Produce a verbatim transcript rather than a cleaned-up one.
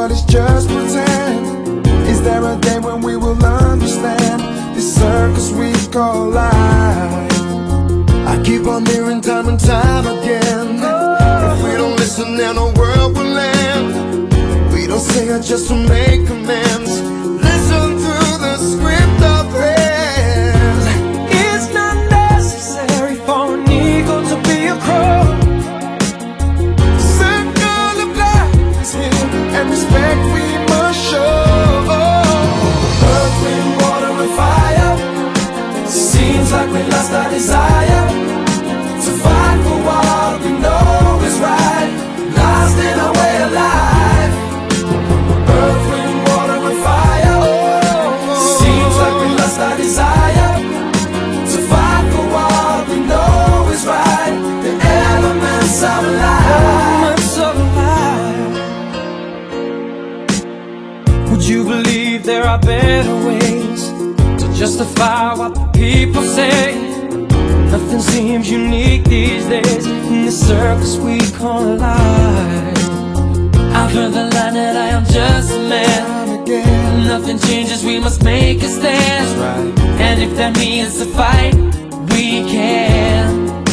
but it's just pretend. Is there a day when we will understand this circus we call life? I keep on hearing time and time again, if we don't listen then the world will end. We don't say it just to make amends. Listen through the script of theirs. It's not necessary for an eagle to be a crow. Circle of life is here, and respect we must show. Earth, wind, water and fire. Seems like we lost our desire to fight for what we know is right, lost in our way of life. Earth, wind, water and fire. Seems like we lost our desire to fight for what we know is right. The elements of life, elements of life. Would you believe there are better ways to justify what the people say? Nothing seems unique these days in the circus we call life. I've heard the line that I am just a man. Again, Nothing changes, we must make a stand. right. And if that means to fight, we can.